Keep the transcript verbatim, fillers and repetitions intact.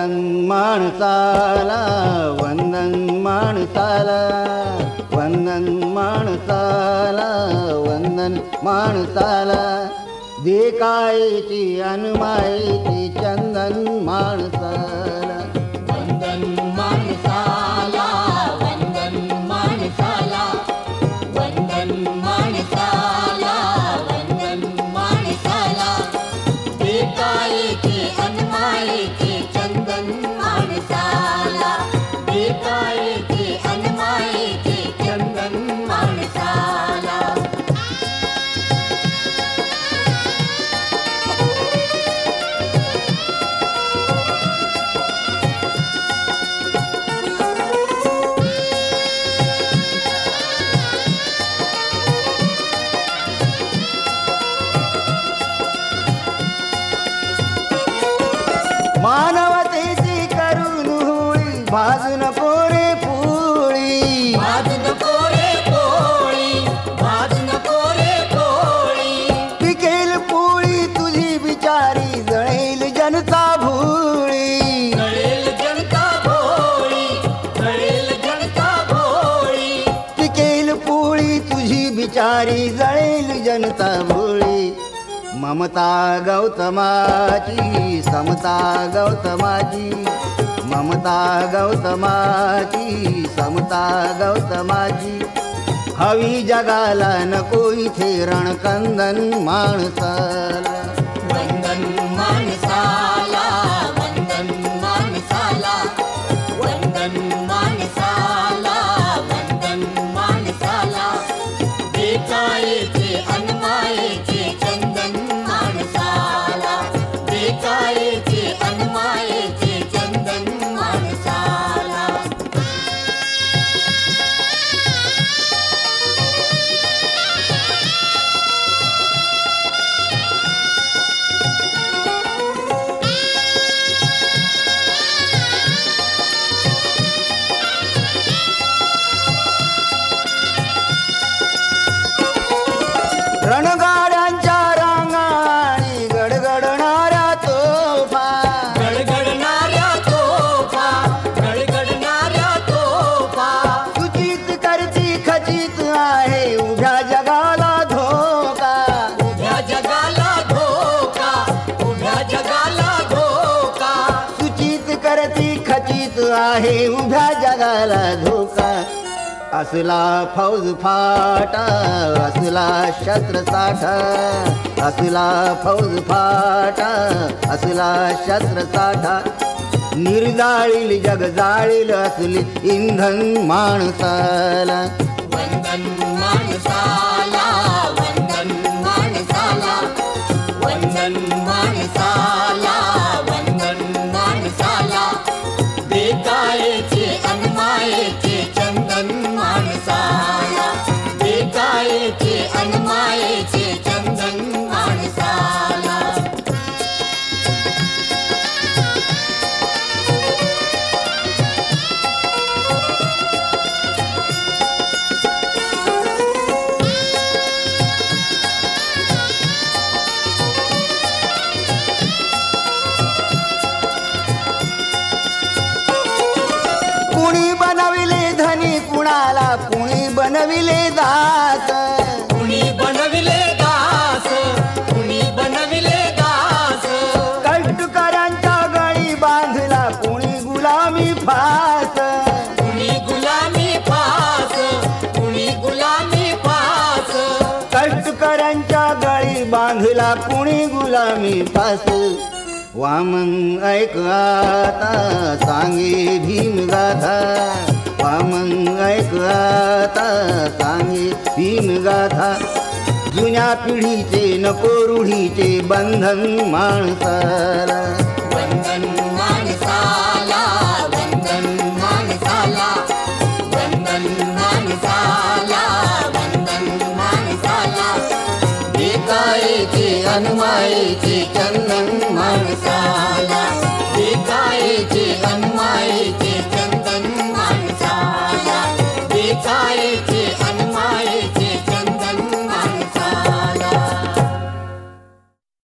वंदन माणसाला वंदन माणसाला वंदन माणसाला वंदन माणसाला देकायची अनुमायची चंदन माणसाला वंदन माणसाला वंदन माणसाला वंदन माणसाला वंदन माणसाला देकायचे अनमायेचे चंदन माणसाला देकायचे अनमायेचे चंदन माणसाला मानवतेची करून होळी भाजू नको रे पोळी भाजू नको रे पोळी भाजू नको रे पोळी पिकेल पोळी तुझी बिचारी जळेल जनता भोळी जळेल जनता भोळी जळेल जनता भोळी पिकेल पोळी तुझी बिचारी जळेल जनता भोळी ममता गौतमाची समता गौतमाची ममता गौतमाची समता गौतमाची हवी जगाला नको इथे रणकंदन माणसाला वंदन माणसाला वंदन माणसाला वंदन माणसाला वंदन माणसाला देकायचे अनमायेचे चंदन माणसाला देकायचे अनमायेचे चंदन माणसाला रणगाड्यांच्या रांगा आणि गडगडणाऱ्या तोफा गडगडणाऱ्या तोफा गडगडणाऱ्या तोफा सूचित करती खचित आहे उभ्या जगाला धोका उभ्या जगाला धोका उभ्या जगाला धोका सूचित करती खचित आहे उभ्या जगाला धोका असला फौज फाटा असला शस्त्र साठा असला फौज फाटा असला शस्त्र साठा निर्जाळील जग जाळील असली इंधन माणसाला वंदन माणसाला वंदन माणसाला वंदन माणसाला वंदन माणसाला देकायचे अनमायेचे चंदन माणसाला देकायचे अनमायेचे चंदन माणसाला कुणी बनविले धनी कुणाला कुणी बनविले दास कुणी बनविले दास कुणी बनविले दास कष्टकऱ्यांच्या गळी बांधला कुणी गुलामी फास कुणी गुलामी फास कुणी गुलामी फास कष्टकऱ्यांच्या गळी बांधला कुणी गुलामी फास वामन ऐक आता सांगे भीम गाथा वामन ऐक आता सांगे भीम गाथा जुन्या पिढीचे नको रूढीचे बंधन माणसाला वंदन माणसाला वंदन माणसाला वंदन माणसाला वंदन माणसाला देकायचे अनमायेचे चंदन माणसाला देकायचे अनमायेचे चंदन माणसाला देकायचे